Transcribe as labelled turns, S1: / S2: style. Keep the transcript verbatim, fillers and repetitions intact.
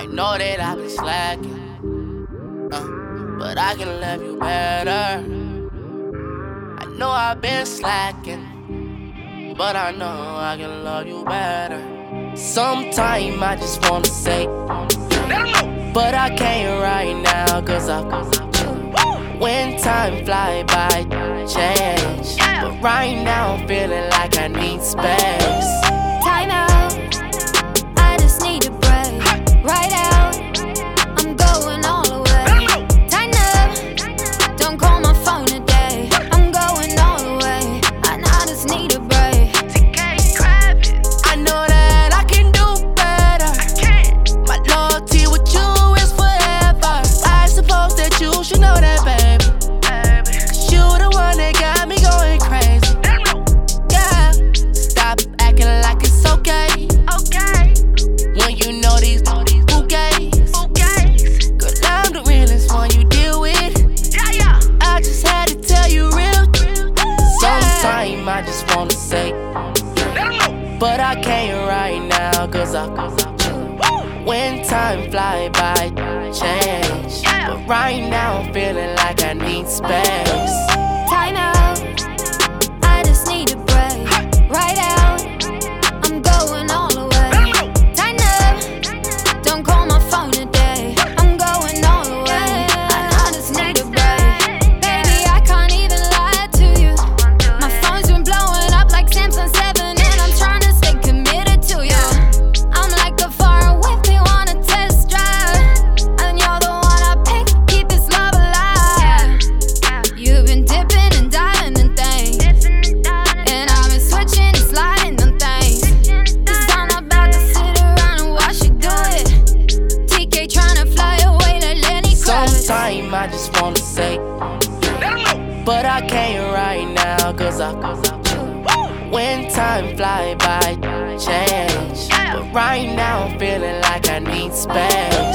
S1: I know that I've been slacking, uh, but I can love you better. I know I've been slacking, but I know I can love you better. Sometimes I just wanna say, but I can't right now, cause I when time fly by, change. But right now I'm feeling like I need space.
S2: Time out, I just need a break. Right out, I'm going all the way. Tighten up, don't call my phone today. I'm going all the way, and I just need a break.
S1: I know that I can do better. My loyalty with you is forever. I suppose that you should know that, baby. Cause you the one that got me going crazy. Yeah, stop acting like it's okay. When you know these bouquets. Girl, I'm the realest one you deal with. I just had to tell you real. Sometimes I just wanna say, but I can't right now, cause I when time fly by, change. But right now I'm feeling like I need space.
S2: Time out, I just need a break. Right out, I'm going all the way. Tighten up, don't call my phone today. I'm going all the way, and I just need a break. Baby, I can't even lie to you. My phone's been blowing up like Samsung seven, and I'm trying to stay committed to you. I'm like a foreign with me, wanna test drive, and you're the one I pick, keep this love alive. You've been dipping and diving in things, and I've been switching and sliding on things. Cause I'm not about to sit around and watch you do it. T K tryna fly away like Lenny Kravitz.
S1: Sometimes I just wanna say, but I can't right now, cause I when time fly by, change. But right now I'm feeling like I need space.